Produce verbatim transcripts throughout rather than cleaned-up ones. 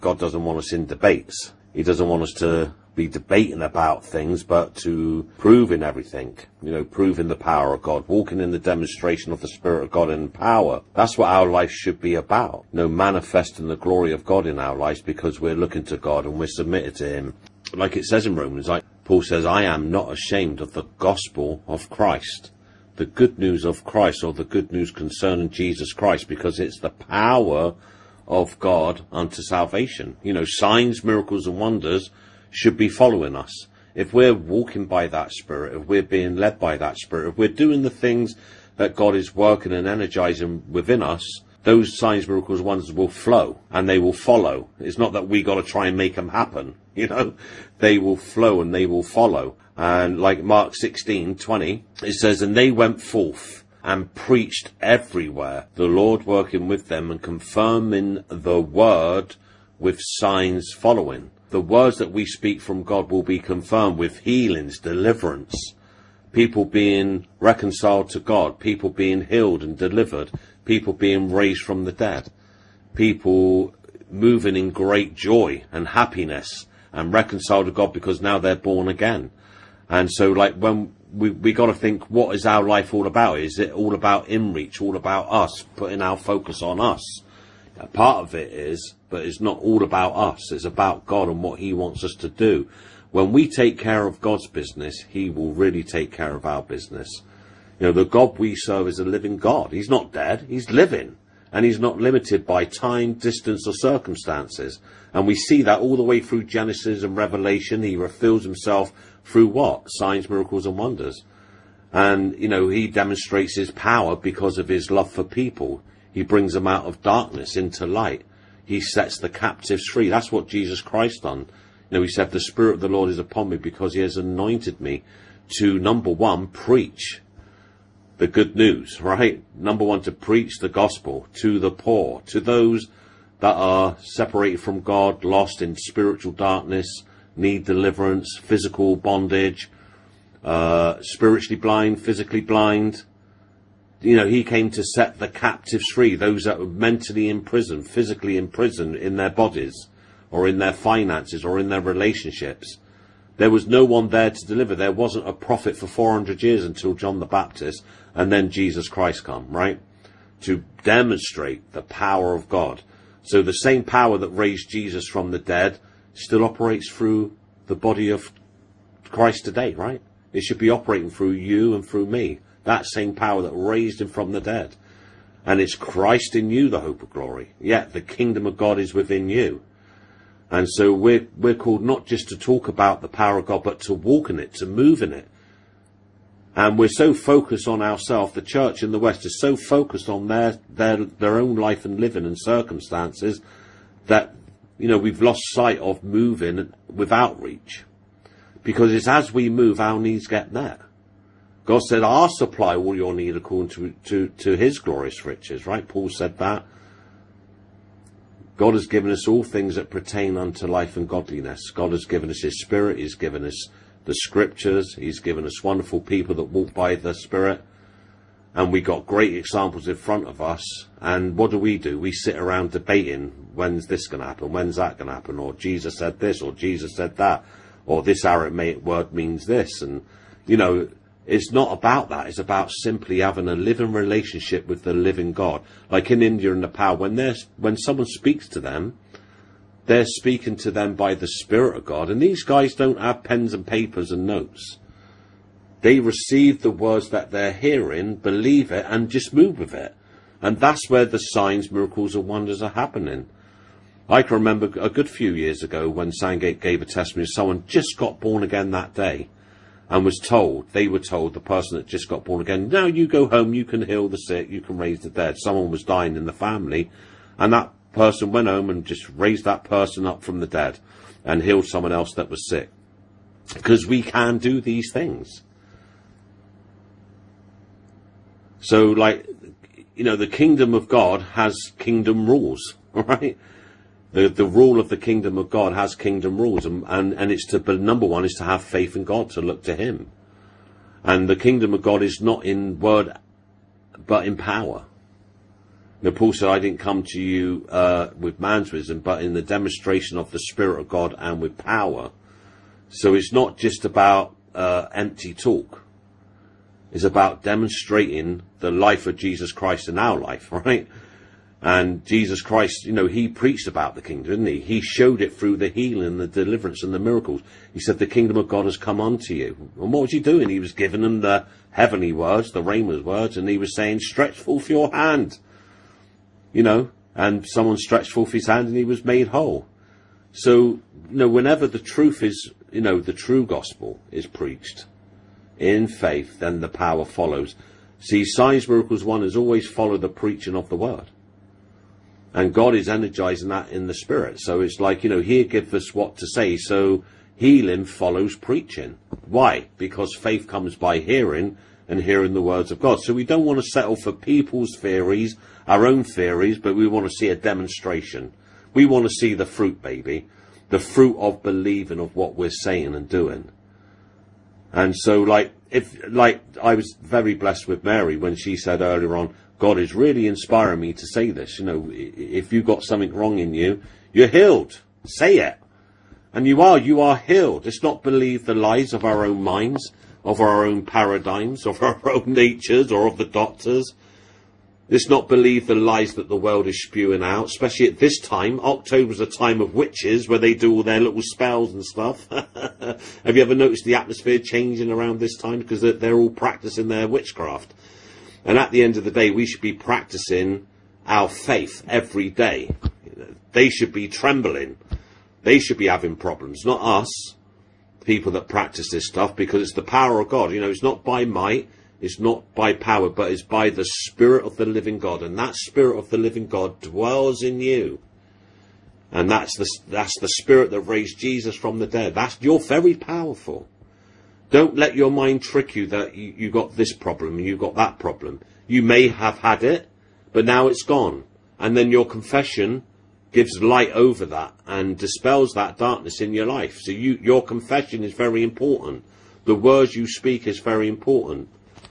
God doesn't want us in debates. He doesn't want us to be debating about things, but to prove in everything, you know, proving the power of God, walking in the demonstration of the Spirit of God in power. That's what our life should be about. You know, manifesting the glory of God in our lives, because we're looking to God and we're submitted to him. Like it says in Romans, like Paul says, I am not ashamed of the gospel of Christ, the good news of Christ, or the good news concerning Jesus Christ, because it's the power of God unto salvation. You know, signs, miracles and wonders should be following us. If we're walking by that Spirit, if we're being led by that Spirit, if we're doing the things that God is working and energizing within us, those signs, miracles, wonders will flow and they will follow. It's not that we got to try and make them happen. You know, they will flow and they will follow. And like Mark sixteen twenty, it says, and they went forth and preached everywhere, the Lord working with them and confirming the word with signs following. The words that we speak from God will be confirmed with healings, deliverance, people being reconciled to God, people being healed and delivered, people being raised from the dead, people moving in great joy and happiness and reconciled to God because now they're born again. And so, like, when we we got to think, what is our life all about? Is it all about in-reach, all about us, putting our focus on us? A part of it is, but it's not all about us. It's about God and what he wants us to do. When we take care of God's business, he will really take care of our business. You know, the God we serve is a living God. He's not dead. He's living. And he's not limited by time, distance, or circumstances. And we see that all the way through Genesis and Revelation. He reveals himself through what? Signs, miracles, and wonders. And, you know, he demonstrates his power because of his love for people. He brings them out of darkness into light. He sets the captives free. That's what Jesus Christ done. You know, he said, the Spirit of the Lord is upon me because he has anointed me to, number one, preach the good news, right? Number one, to preach the gospel to the poor, to those that are separated from God, lost in spiritual darkness, need deliverance, physical bondage, uh, spiritually blind, physically blind. You know, he came to set the captives free, those that were mentally in prison, physically in prison in their bodies, or in their finances, or in their relationships. There was no one there to deliver. There wasn't a prophet for four hundred years until John the Baptist, and then Jesus Christ come, right? To demonstrate the power of God. So the same power that raised Jesus from the dead still operates through the body of Christ today, right? It should be operating through you and through me. That same power that raised him from the dead. And it's Christ in you, the hope of glory. Yet the kingdom of God is within you. And so we're, we're called not just to talk about the power of God, but to walk in it, to move in it. And we're so focused on ourselves. The church in the West is so focused on their, their, their own life and living and circumstances that, you know, we've lost sight of moving with outreach. Because it's as we move, our needs get met. God said, I'll supply all your need according to, to, to his glorious riches, right? Paul said that. God has given us all things that pertain unto life and godliness. God has given us his Spirit. He's given us the scriptures. He's given us wonderful people that walk by the Spirit. And we got great examples in front of us. And what do we do? We sit around debating, when's this going to happen? When's that going to happen? Or Jesus said this, or Jesus said that, or this Aramaic word means this. And, you know, it's not about that. It's about simply having a living relationship with the living God. Like in India and Nepal, when there's, when someone speaks to them, they're speaking to them by the Spirit of God. And these guys don't have pens and papers and notes. They receive the words that they're hearing, believe it, and just move with it. And that's where the signs, miracles, and wonders are happening. I can remember a good few years ago when Sandgate gave a testimony, someone just got born again that day. And was told, they were told, the person that just got born again, now you go home, you can heal the sick, you can raise the dead. Someone was dying in the family, and that person went home and just raised that person up from the dead and healed someone else that was sick. Because we can do these things. So, like, you know, the kingdom of God has kingdom rules, all right? The the rule of the kingdom of God has kingdom rules, and, and, and it's to, but number one is to have faith in God, to look to him. And the kingdom of God is not in word, but in power. Now, Paul said, I didn't come to you uh, with man's wisdom, but in the demonstration of the Spirit of God and with power. So it's not just about uh, empty talk. It's about demonstrating the life of Jesus Christ in our life, right? And Jesus Christ, you know, he preached about the kingdom, didn't he? He showed it through the healing, the deliverance and the miracles. He said, the kingdom of God has come unto you. And what was he doing? He was giving them the heavenly words, the Rhema words, and he was saying, stretch forth your hand. You know, and someone stretched forth his hand and he was made whole. So, you know, whenever the truth is, you know, the true gospel is preached in faith, then the power follows. See, signs, miracles, wonders always follow the preaching of the word. And God is energizing that in the Spirit. So it's like, you know, he gives us what to say. So healing follows preaching. Why? Because faith comes by hearing, and hearing the words of God. So we don't want to settle for people's theories, our own theories, but we want to see a demonstration. We want to see the fruit, baby. The fruit of believing of what we're saying and doing. And so, like, if, like, I was very blessed with Mary when she said earlier on, God is really inspiring me to say this. You know, if you've got something wrong in you, you're healed. Say it. And you are, you are healed. It's not believe the lies of our own minds, of our own paradigms, of our own natures, or of the doctors. Let's not believe the lies that the world is spewing out, especially at this time. October's a time of witches, where they do all their little spells and stuff. Have you ever noticed the atmosphere changing around this time? Because they're all practicing their witchcraft. And at the end of the day, we should be practicing our faith every day. They should be trembling. They should be having problems, not us. People that practice this stuff, because it's the power of God. You know, it's not by might, it's not by power, but it's by the Spirit of the living God. And that Spirit of the living God dwells in you. And that's the, that's the Spirit that raised Jesus from the dead. That's, you're very powerful. Don't let your mind trick you that you, you got this problem and you got that problem. You may have had it, but now it's gone. And then your confession gives light over that and dispels that darkness in your life. So you, your confession is very important. The words you speak is very important.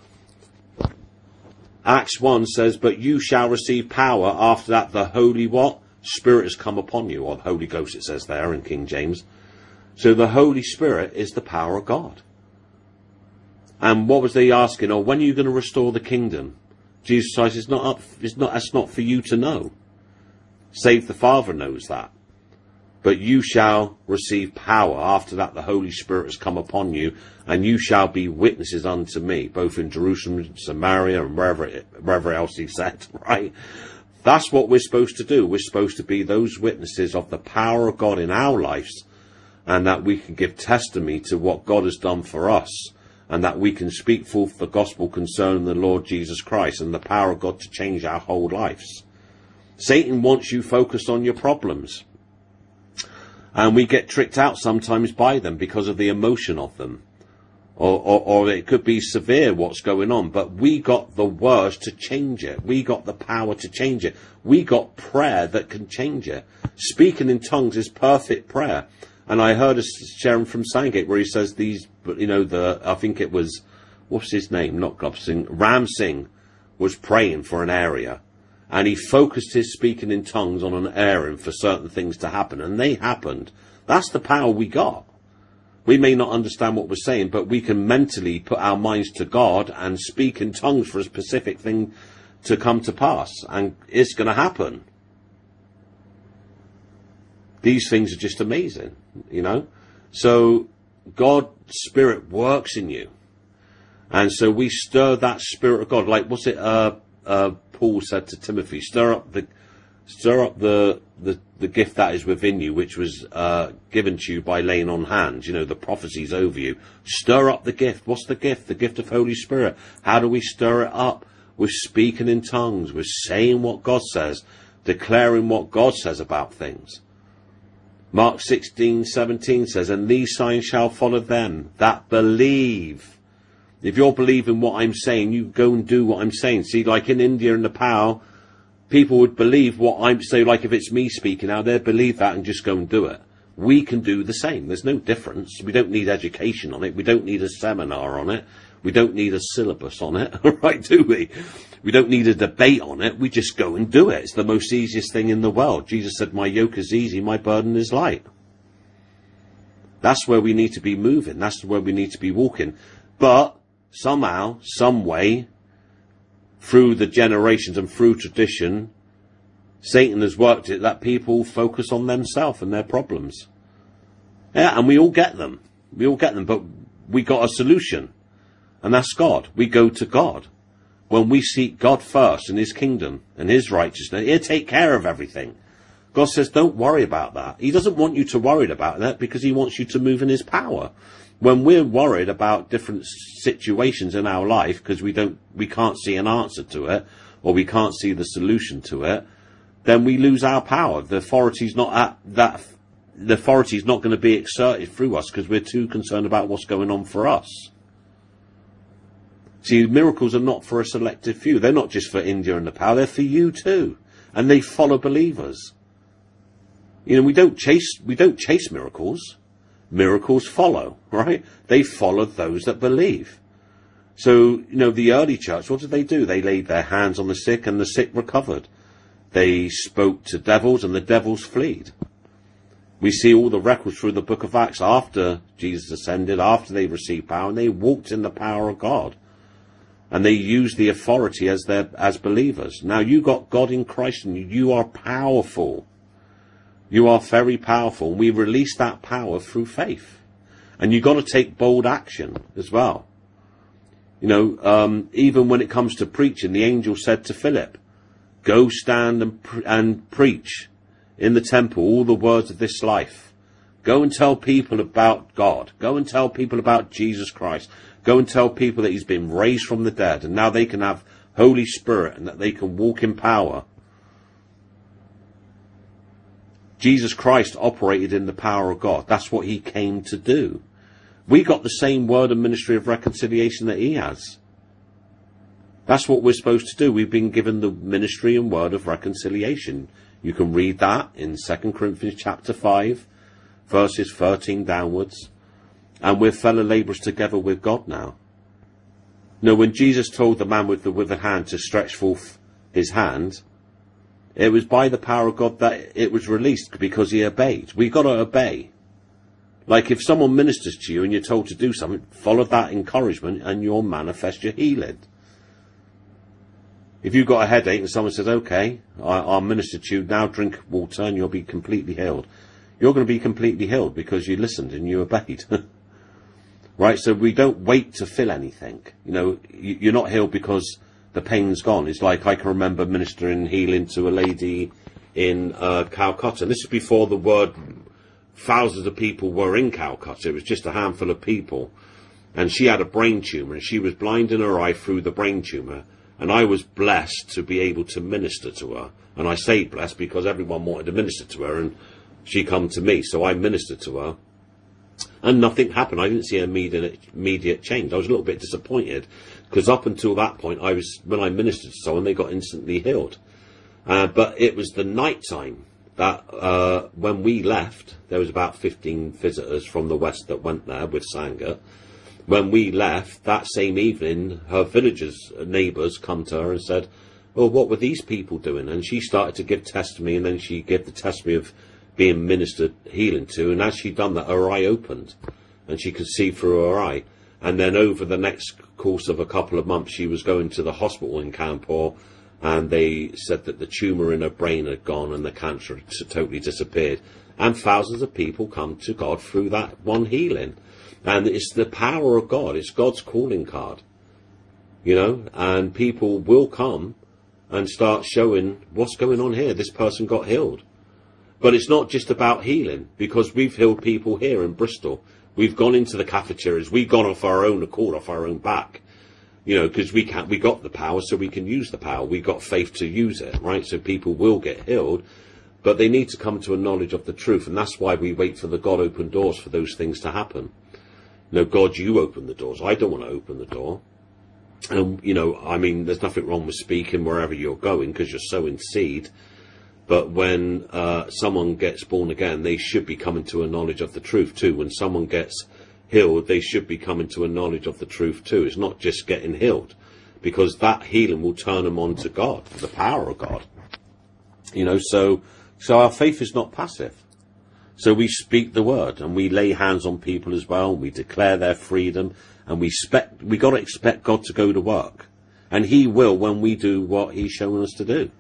Acts one says, but you shall receive power after that the Holy what? Spirit has come upon you, or the Holy Ghost it says there in King James. So the Holy Spirit is the power of God. And what was they asking? Oh, when are you going to restore the kingdom? Jesus says it's not up, it's not, that's not for you to know. Save the Father knows that. But you shall receive power. After that the Holy Spirit has come upon you, and you shall be witnesses unto me, both in Jerusalem, Samaria, and wherever, it, wherever else he said, right? That's what we're supposed to do. We're supposed to be those witnesses of the power of God in our lives, and that we can give testimony to what God has done for us, and that we can speak forth the gospel concerning the Lord Jesus Christ and the power of God to change our whole lives. Satan wants you focused on your problems. And we get tricked out sometimes by them because of the emotion of them. Or, or, or it could be severe what's going on. But we got the words to change it. We got the power to change it. We got prayer that can change it. Speaking in tongues is perfect prayer. And I heard a sharing from Sandgate where he says these, you know, the, I think it was, what's his name? Not Gulf Singh. Ram Singh was praying for an area. And he focused his speaking in tongues on an area for certain things to happen. And they happened. That's the power we got. We may not understand what we're saying, but we can mentally put our minds to God and speak in tongues for a specific thing to come to pass. And it's going to happen. These things are just amazing, you know. So God's Spirit works in you. And so we stir that Spirit of God. Like, what's it, uh, uh, Paul said to Timothy, stir up the, stir up the, the, the gift that is within you, which was, uh, given to you by laying on hands, you know, the prophecies over you. Stir up the gift. What's the gift? The gift of Holy Spirit. How do we stir it up? We're speaking in tongues. We're saying what God says, declaring what God says about things. Mark sixteen seventeen says, and these signs shall follow them that believe. If you're believing what I'm saying, you go and do what I'm saying. See, like in India and Nepal, people would believe what I'm saying. Like if it's me speaking now, they'd believe that and just go and do it. We can do the same. There's no difference. We don't need education on it. We don't need a seminar on it. We don't need a syllabus on it, right, do we? We don't need a debate on it. We just go and do it. It's the most easiest thing in the world. Jesus said, my yoke is easy, my burden is light. That's where we need to be moving. That's where we need to be walking. But somehow, some way, through the generations and through tradition, Satan has worked it that people focus on themselves and their problems. Yeah, and we all get them. We all get them, but we got a solution. And that's God. We go to God. When we seek God first and his kingdom and his righteousness, he'll take care of everything. God says, don't worry about that. He doesn't want you to worry about that because he wants you to move in his power. When we're worried about different situations in our life because we don't, we can't see an answer to it, or we can't see the solution to it, then we lose our power. The authority's not at that, the authority's not going to be exerted through us because we're too concerned about what's going on for us. See, miracles are not for a selected few. They're not just for India and Nepal. They're for you too. And they follow believers. You know, we don't chase, we don't chase miracles. Miracles follow, right? They follow those that believe. So, you know, the early church, what did they do? They laid their hands on the sick and the sick recovered. They spoke to devils and the devils fled. We see all the records through the book of Acts after Jesus ascended, after they received power, and they walked in the power of God. And they used the authority as their, as believers. Now you got God in Christ and you, you are powerful. You are very powerful. We release that power through faith. And you've got to take bold action as well. You know, um, even when it comes to preaching, the angel said to Philip, go stand and, pre- and preach in the temple all the words of this life. Go and tell people about God. Go and tell people about Jesus Christ. Go and tell people that he's been raised from the dead and now they can have Holy Spirit and that they can walk in power. Jesus Christ operated in the power of God. That's what he came to do. We got the same word and ministry of reconciliation that he has. That's what we're supposed to do. We've been given the ministry and word of reconciliation. You can read that in Second Corinthians chapter five, verses thirteen downwards. And we're fellow labourers together with God now. Now, when Jesus told the man with the withered hand to stretch forth his hand, it was by the power of God that it was released because he obeyed. We've got to obey. Like if someone ministers to you and you're told to do something, follow that encouragement and you'll manifest your healing. If you've got a headache and someone says, okay, I, I'll minister to you, now drink water and you'll be completely healed. You're going to be completely healed because you listened and you obeyed. Right? So we don't wait to feel anything. You know, you, you're not healed because the pain's gone. It's like I can remember ministering healing to a lady in uh, Calcutta. And this is before the word, thousands of people were in Calcutta. It was just a handful of people. And she had a brain tumour and she was blind in her eye through the brain tumour. And I was blessed to be able to minister to her. And I say blessed because everyone wanted to minister to her and she come to me. So I ministered to her. And nothing happened. I didn't see an immediate, immediate change. I was a little bit disappointed because up until that point, I was when I ministered to someone, they got instantly healed. Uh, but it was the night time that uh, when we left, there was about fifteen visitors from the west that went there with Sangha. When we left, that same evening, her villagers, neighbours, come to her and said, well, what were these people doing? And she started to give testimony, and then she gave the testimony of being ministered healing to, and as she done that, her eye opened and she could see through her eye. And then over the next course of a couple of months, she was going to the hospital in Kanpur, and they said that the tumour in her brain had gone and the cancer had totally disappeared. And thousands of people come to God through that one healing. And it's the power of God. It's God's calling card, you know, and people will come and start showing what's going on here. This person got healed. But it's not just about healing, because we've healed people here in Bristol. We've gone into the cafeterias. We've gone off our own accord, off our own back, you know, because we can't, we got the power, so we can use the power. We've got faith to use it, right? So people will get healed, but they need to come to a knowledge of the truth. And that's why we wait for the God open doors for those things to happen. You know, God, you open the doors. I don't want to open the door. And, you know, I mean, there's nothing wrong with speaking wherever you're going because you're sowing seed. But when uh, someone gets born again, they should be coming to a knowledge of the truth too. When someone gets healed, they should be coming to a knowledge of the truth too. It's not just getting healed, because that healing will turn them on to God, the power of God. You know, so so our faith is not passive. So we speak the word, and we lay hands on people as well, and we declare their freedom, and we expect, we got to expect God to go to work. And he will when we do what he's shown us to do.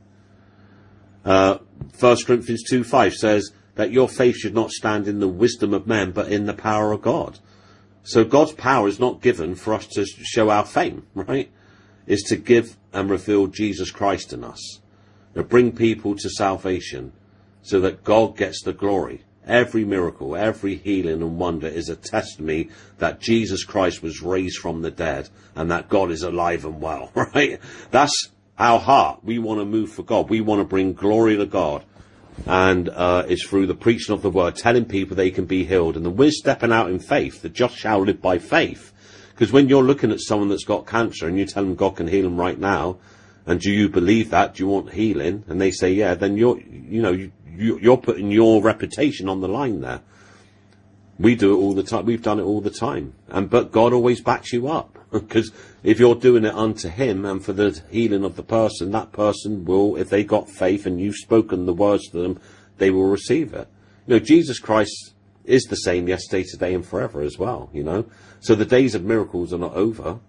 Uh, First Corinthians two five says that your faith should not stand in the wisdom of men, but in the power of God. So God's power is not given for us to show our fame, right? It's to give and reveal Jesus Christ in us. To bring people to salvation so that God gets the glory. Every miracle, every healing and wonder is a testimony that Jesus Christ was raised from the dead and that God is alive and well, right? That's our heart. We want to move for God. We want to bring glory to God. And uh, it's through the preaching of the word, telling people they can be healed. And then we're stepping out in faith. The just shall live by faith. Because when you're looking at someone that's got cancer and you tell them God can heal them right now, and do you believe that? Do you want healing? And they say, yeah, then you're, you know, you, you, you're putting your reputation on the line there. We do it all the time. We've done it all the time. And, but God always backs you up. Because if you're doing it unto him and for the healing of the person, that person will, if they got faith and you've spoken the words to them, they will receive it. You know, Jesus Christ is the same yesterday, today and forever as well, you know. So the days of miracles are not over.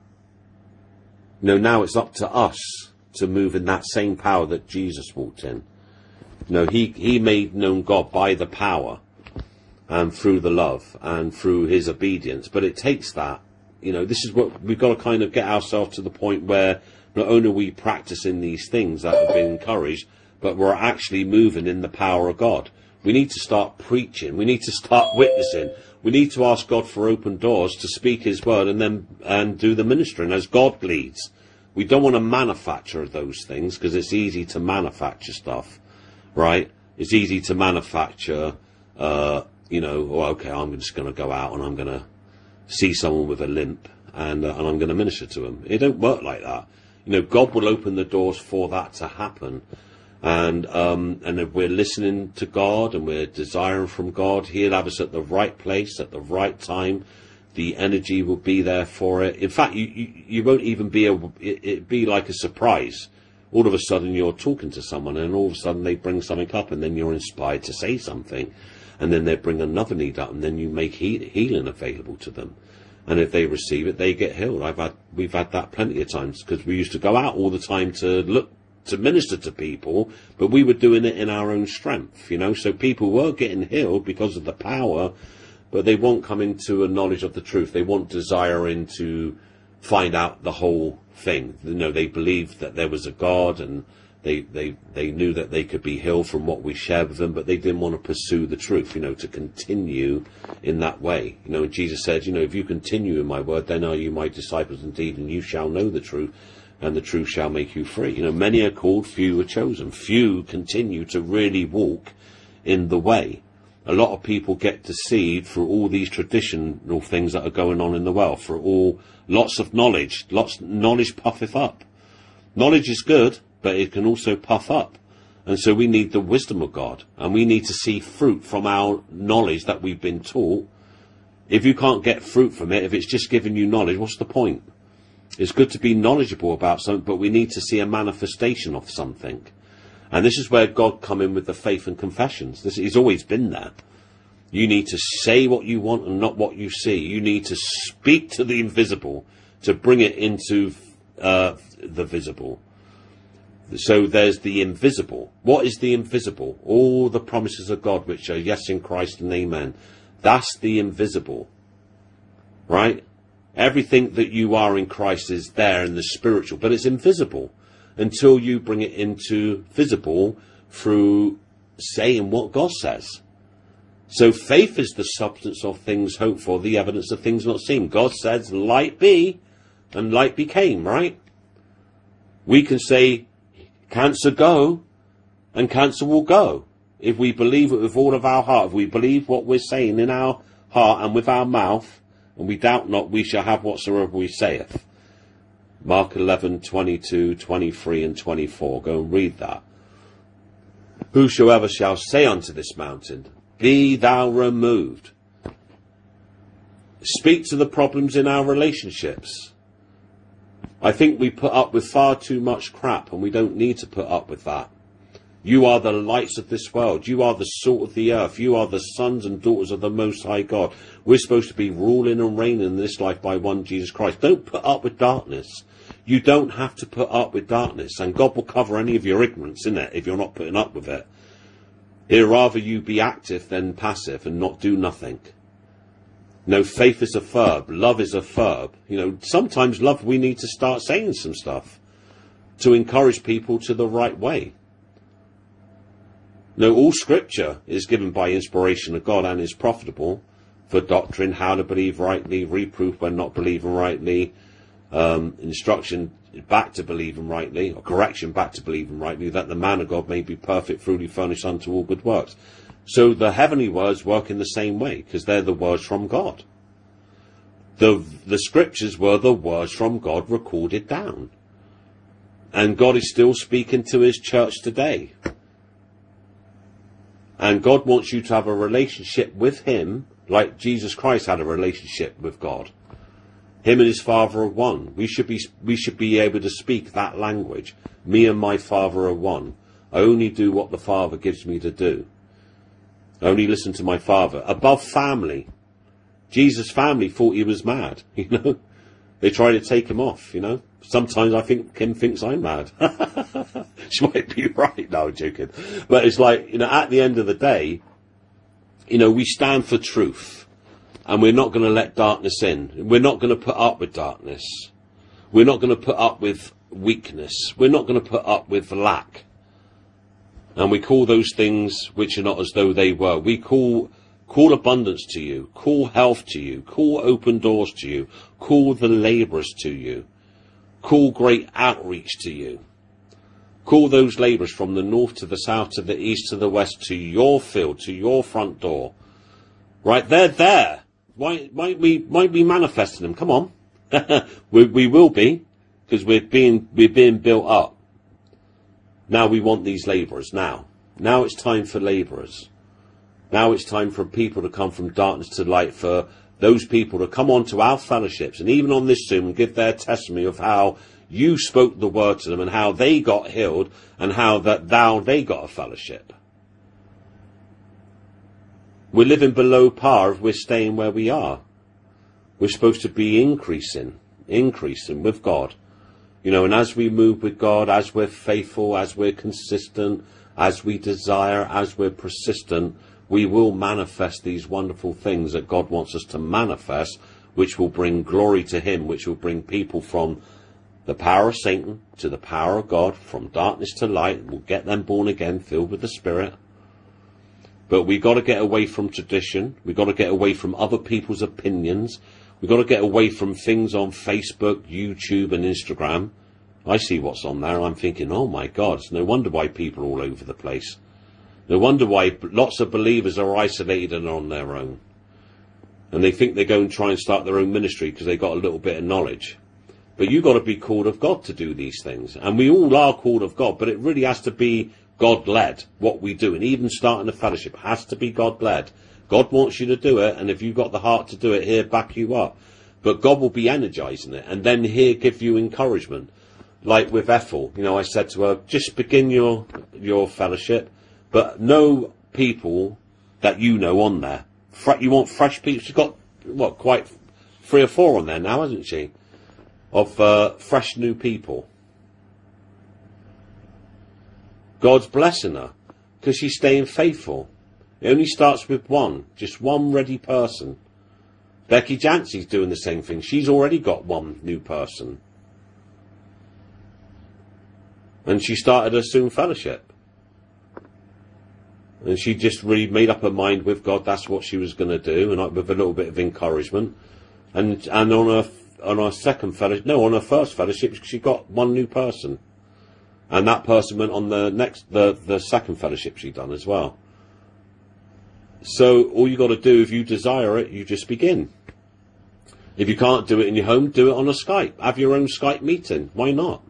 You know, now it's up to us to move in that same power that Jesus walked in. You know, he, he made known God by the power and through the love and through his obedience. But it takes that. You know, this is what we've got to kind of get ourselves to the point where not only are we practicing these things that have been encouraged, but we're actually moving in the power of God. We need to start preaching. We need to start witnessing. We need to ask God for open doors to speak his word and then and do the ministering as God leads. We don't want to manufacture those things because it's easy to manufacture stuff, right? It's easy to manufacture, uh, you know, oh, okay, I'm just going to go out and I'm going to see someone with a limp and, uh, and I'm going to minister to them. It don't work like that. You know, God will open the doors for that to happen. And um, and if we're listening to God and we're desiring from God, he'll have us at the right place at the right time. The energy will be there for it. In fact, you, you, you won't even be able, it, it'd be like a surprise. All of a sudden you're talking to someone and all of a sudden they bring something up and then you're inspired to say something. And then they bring another need up and then you make he- healing available to them. And if they receive it, they get healed. I've had, we've had that plenty of times because we used to go out all the time to look, to minister to people, but we were doing it in our own strength, you know, so people were getting healed because of the power, but they won't come into a knowledge of the truth. They weren't desiring to find out the whole thing. You know, they believed that there was a God and they, they, they knew that they could be healed from what we shared with them, but they didn't want to pursue the truth, you know, to continue in that way. You know, and Jesus said, you know, if you continue in my word, then are you my disciples indeed, and you shall know the truth, and the truth shall make you free. You know, many are called, few are chosen. Few continue to really walk in the way. A lot of people get deceived through all these traditional things that are going on in the world, for all lots of knowledge. Lots knowledge puffeth up. Knowledge is good, but it can also puff up. And so we need the wisdom of God, and we need to see fruit from our knowledge that we've been taught. If you can't get fruit from it, if it's just giving you knowledge, what's the point? It's good to be knowledgeable about something, but we need to see a manifestation of something. And this is where God come in with the faith and confessions. This, he's always been there. You need to say what you want and not what you see. You need to speak to the invisible to bring it into uh, the visible. So there's the invisible. What is the invisible? All the promises of God, which are yes in Christ and amen. That's the invisible. Right? Everything that you are in Christ is there in the spiritual, but it's invisible until you bring it into visible through saying what God says. So faith is the substance of things hoped for, the evidence of things not seen. God says, light be, and light became, right? We can say, cancer go, and cancer will go. If we believe it with all of our heart, if we believe what we're saying in our heart and with our mouth, and we doubt not, we shall have whatsoever we saith. Mark eleven, twenty-two, twenty-three, and twenty-four. Go and read that. Whosoever shall say unto this mountain, be thou removed. Speak to the problems in our relationships. I think we put up with far too much crap, and we don't need to put up with that. You are the lights of this world. You are the salt of the earth. You are the sons and daughters of the Most High God. We're supposed to be ruling and reigning in this life by one Jesus Christ. Don't put up with darkness. You don't have to put up with darkness, and God will cover any of your ignorance in it if you're not putting up with it. He'd rather you be active than passive and not do nothing. No, faith is a verb. Love is a verb. You know, sometimes love, we need to start saying some stuff to encourage people to the right way. No, all scripture is given by inspiration of God and is profitable for doctrine, how to believe rightly, reproof when not believing rightly, um, instruction back to believing rightly, or correction back to believing rightly, that the man of God may be perfect, truly furnished unto all good works. So the heavenly words work in the same way, because they're the words from God. The, the scriptures were the words from God recorded down. And God is still speaking to his church today. And God wants you to have a relationship with him, like Jesus Christ had a relationship with God. Him and his Father are one. We should be, we should be able to speak that language. Me and my Father are one. I only do what the Father gives me to do. I only listen to my Father. Above family. Jesus' family thought he was mad, you know. They tried to take him off, you know. Sometimes I think Kim thinks I'm mad. She might be right. No, I'm joking. But it's like, you know, at the end of the day, you know, we stand for truth. And we're not going to let darkness in. We're not going to put up with darkness. We're not going to put up with weakness. We're not going to put up with lack. And we call those things which are not as though they were. We call call abundance to you. Call health to you. Call open doors to you. Call the labourers to you. Call great outreach to you. Call those labourers from the north to the south to the east to the west to your field, to your front door. Right, they're there. Why might we might be manifesting them? Come on. we, we will be, because we're being we're being built up. Now we want these labourers now. Now it's time for labourers. Now it's time for people to come from darkness to light, for those people to come on to our fellowships and even on this Zoom and give their testimony of how you spoke the word to them and how they got healed and how that thou they got a fellowship. We're living below par if we're staying where we are. We're supposed to be increasing, increasing with God. You know, and as we move with God, as we're faithful, as we're consistent, as we desire, as we're persistent, we will manifest these wonderful things that God wants us to manifest, which will bring glory to him, which will bring people from the power of Satan to the power of God, from darkness to light. We'll get them born again, filled with the Spirit. But we've got to get away from tradition. We've got to get away from other people's opinions. We've got to get away from things on Facebook, YouTube and Instagram. I see what's on there and I'm thinking, oh my God, it's no wonder why people are all over the place. No wonder why lots of believers are isolated and on their own. And they think they go and try and start their own ministry because they got a little bit of knowledge. But you've got to be called of God to do these things. And we all are called of God, but it really has to be God-led, what we do. And even starting a fellowship has to be God-led. God wants you to do it, and if you've got the heart to do it, he'll back you up. But God will be energizing it, and then he'll give you encouragement. Like with Ethel, you know, I said to her, just begin your your fellowship, but know people that you know on there. You want fresh people. She's got, what, quite three or four on there now, hasn't she? Of uh, fresh new people. God's blessing her because she's staying faithful. It only starts with one, just one ready person. Becky Jancy's doing the same thing. She's already got one new person. And she started her Zoom fellowship. And she just really made up her mind with God, that's what she was going to do, and with a little bit of encouragement. And and on her on her second fellowship, no, on her first fellowship, she got one new person. And that person went on the next, the, the second fellowship she'd done as well. So all you got to do, if you desire it, you just begin. If you can't do it in your home, do it on a Skype. Have your own Skype meeting. Why not?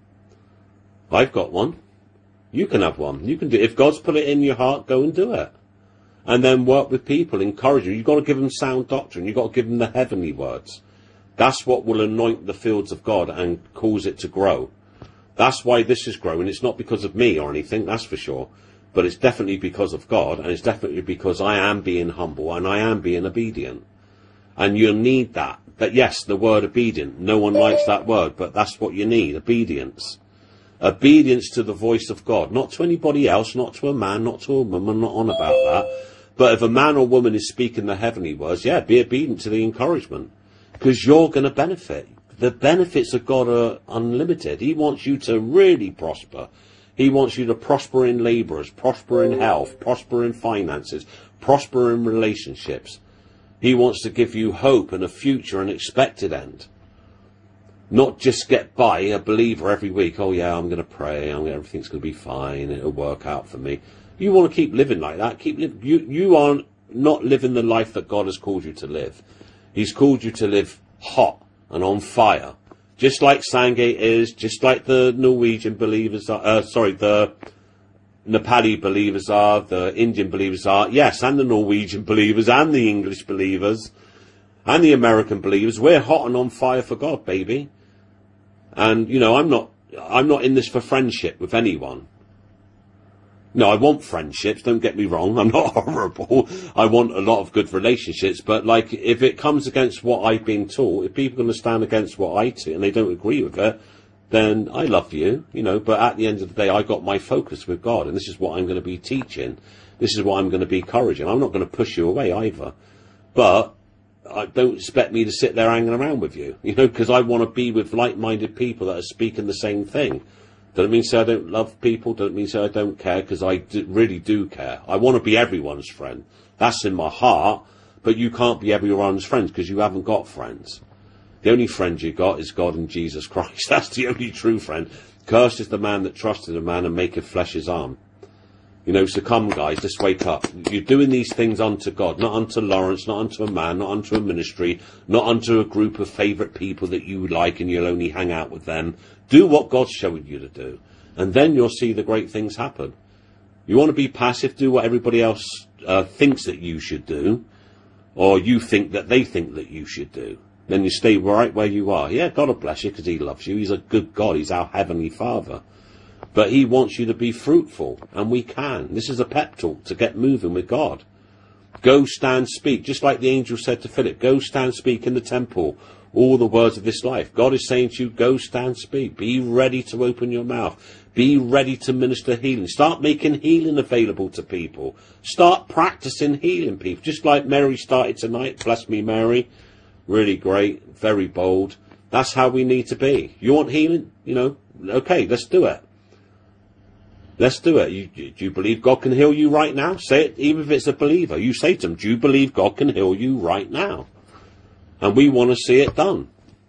I've got one. You can have one. You can do. If God's put it in your heart, go and do it. And then work with people, encourage them. You've got to give them sound doctrine. You've got to give them the heavenly words. That's what will anoint the fields of God and cause it to grow. That's why this is growing. It's not because of me or anything, that's for sure. But it's definitely because of God, and it's definitely because I am being humble and I am being obedient. And you'll need that. That yes, the word obedient. No one likes that word, but that's what you need, obedience. Obedience to the voice of God. Not to anybody else, not to a man, not to a woman. I'm not on about that. But if a man or woman is speaking the heavenly words, yeah, be obedient to the encouragement. Because you're going to benefit. The benefits of God are unlimited. He wants you to really prosper. He wants you to prosper in labourers, prosper in health, prosper in finances, prosper in relationships. He wants to give you hope and a future and expected end. Not just get by a believer every week. Oh yeah, I'm going to pray. I'm gonna, everything's going to be fine. It'll work out for me. You want to keep living like that. Keep living. You, you are not living the life that God has called you to live. He's called you to live hot and on fire. Just like Sangay is, just like the Norwegian believers are, uh, sorry, the Nepali believers are, the Indian believers are, yes, and the Norwegian believers, and the English believers, and the American believers. We're hot and on fire for God, baby. And, you know, I'm not, I'm not in this for friendship with anyone. No, I want friendships, don't get me wrong, I'm not horrible. I want a lot of good relationships, but like, if it comes against what I've been taught, if people are going to stand against what I do and they don't agree with it, then I love you, you know, but at the end of the day, I got my focus with God, and this is what I'm going to be teaching. This is what I'm going to be encouraging. I'm not going to push you away either. But I don't expect me to sit there hanging around with you, you know, because I want to be with like-minded people that are speaking the same thing. Doesn't mean say I don't love people, doesn't mean say I don't care, because I do, really do care. I want to be everyone's friend. That's in my heart, but you can't be everyone's friend because you haven't got friends. The only friend you got is God and Jesus Christ. That's the only true friend. Cursed is the man that trusted a man and maketh flesh his arm. You know, so come guys, let's wake up. You're doing these things unto God, not unto Lawrence, not unto a man, not unto a ministry, not unto a group of favourite people that you like and you'll only hang out with them. Do what God's showing you to do, and then you'll see the great things happen. You want to be passive, do what everybody else uh, thinks that you should do, or you think that they think that you should do. Then you stay right where you are. Yeah, God will bless you because he loves you. He's a good God. He's our heavenly Father. But he wants you to be fruitful, and we can. This is a pep talk to get moving with God. Go stand, speak. Just like the angel said to Philip, go stand, speak in the temple all the words of this life. God is saying to you, go stand, speak. Be ready to open your mouth. Be ready to minister healing. Start making healing available to people. Start practicing healing people. Just like Mary started tonight. Bless me, Mary. Really great. Very bold. That's how we need to be. You want healing? You know, okay, let's do it. Let's do it. You, do you believe God can heal you right now? Say it, even if it's a believer. You say to them, do you believe God can heal you right now? And we want to see it done.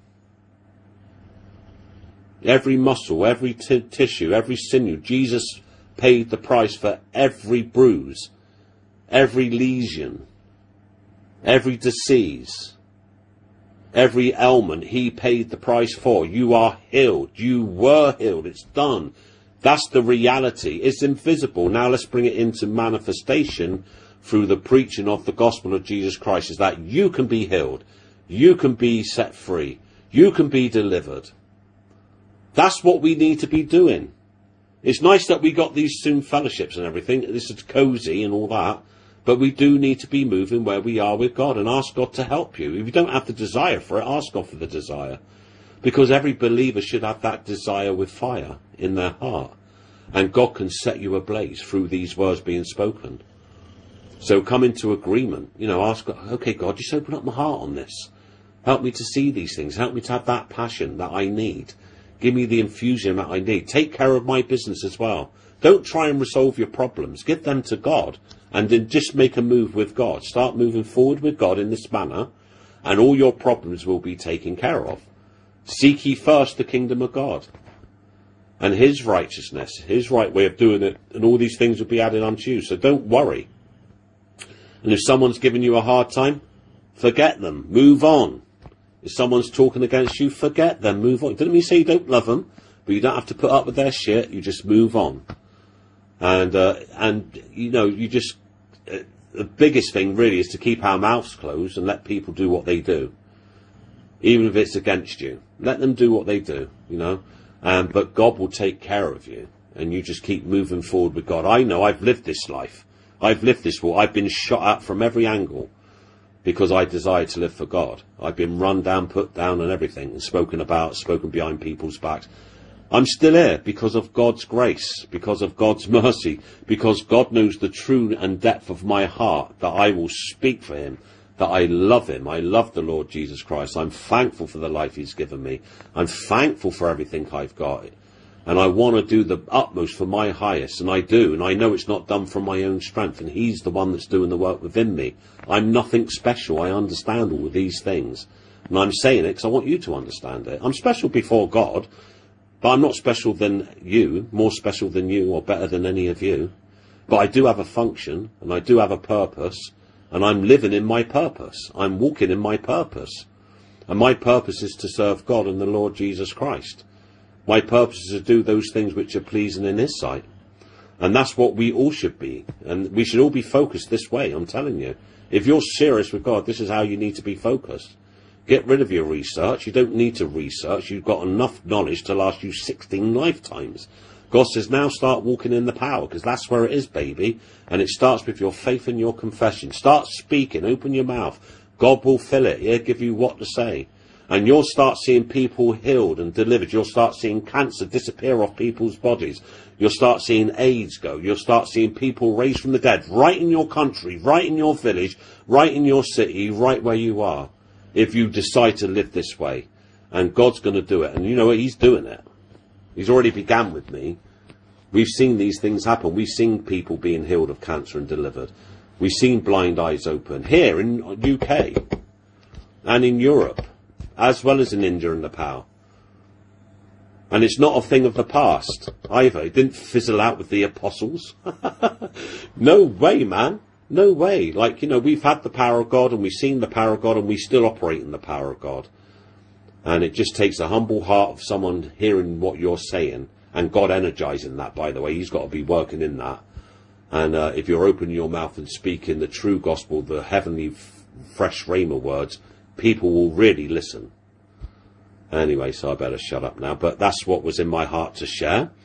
Every muscle, every t tissue, every sinew. Jesus paid the price for every bruise, every lesion, every disease, every ailment. He paid the price for. You are healed. You were healed. It's done. That's the reality. It's invisible. Now let's bring it into manifestation through the preaching of the gospel of Jesus Christ, is that you can be healed. You can be set free. You can be delivered. That's what we need to be doing. It's nice that we got these Zoom fellowships and everything. This is cozy and all that. But we do need to be moving where we are with God and ask God to help you. If you don't have the desire for it, ask God for the desire. Because every believer should have that desire with fire in their heart. And God can set you ablaze through these words being spoken. So come into agreement. You know, ask God, okay, God, just open up my heart on this. Help me to see these things. Help me to have that passion that I need. Give me the infusion that I need. Take care of my business as well. Don't try and resolve your problems. Give them to God. And then just make a move with God. Start moving forward with God in this manner. And all your problems will be taken care of. Seek ye first the kingdom of God. And his righteousness. His right way of doing it. And all these things will be added unto you. So don't worry. And if someone's giving you a hard time, forget them. Move on. If someone's talking against you, forget them. Move on. It doesn't mean say you don't love them, but you don't have to put up with their shit. You just move on. And, uh, and you know, you just, uh, the biggest thing really is to keep our mouths closed and let people do what they do. Even if it's against you. Let them do what they do, you know. Um, but God will take care of you. And you just keep moving forward with God. I know I've lived this life. I've lived this walk. I've been shot at from every angle because I desire to live for God. I've been run down, put down and everything, and spoken about, spoken behind people's backs. I'm still here because of God's grace, because of God's mercy, because God knows the true and depth of my heart, that I will speak for him, that I love him. I love the Lord Jesus Christ. I'm thankful for the life he's given me. I'm thankful for everything I've got. And I want to do the utmost for my highest, and I do, and I know it's not done from my own strength, and he's the one that's doing the work within me. I'm nothing special. I understand all of these things. And I'm saying it because I want you to understand it. I'm special before God, but I'm not special than you, more special than you, or better than any of you. But I do have a function, and I do have a purpose, and I'm living in my purpose. I'm walking in my purpose. And my purpose is to serve God and the Lord Jesus Christ. My purpose is to do those things which are pleasing in his sight. And that's what we all should be. And we should all be focused this way, I'm telling you. If you're serious with God, this is how you need to be focused. Get rid of your research. You don't need to research. You've got enough knowledge to last you sixteen lifetimes. God says now start walking in the power, because that's where it is, baby. And it starts with your faith and your confession. Start speaking. Open your mouth. God will fill it. He'll give you what to say. And you'll start seeing people healed and delivered. You'll start seeing cancer disappear off people's bodies. You'll start seeing AIDS go. You'll start seeing people raised from the dead right in your country, right in your village, right in your city, right where you are. If you decide to live this way. And God's going to do it. And you know what? He's doing it. He's already began with me. We've seen these things happen. We've seen people being healed of cancer and delivered. We've seen blind eyes open. Here in U K. And in Europe. As well as in India and Nepal. And it's not a thing of the past either. It didn't fizzle out with the apostles. No way, man. No way. Like, you know, we've had the power of God and we've seen the power of God and we still operate in the power of God. And it just takes a humble heart of someone hearing what you're saying. And God energizing that, by the way. He's got to be working in that. And uh, if you're opening your mouth and speaking the true gospel, the heavenly, f- fresh rhema words, people will really listen. Anyway, so I better shut up now. But that's what was in my heart to share.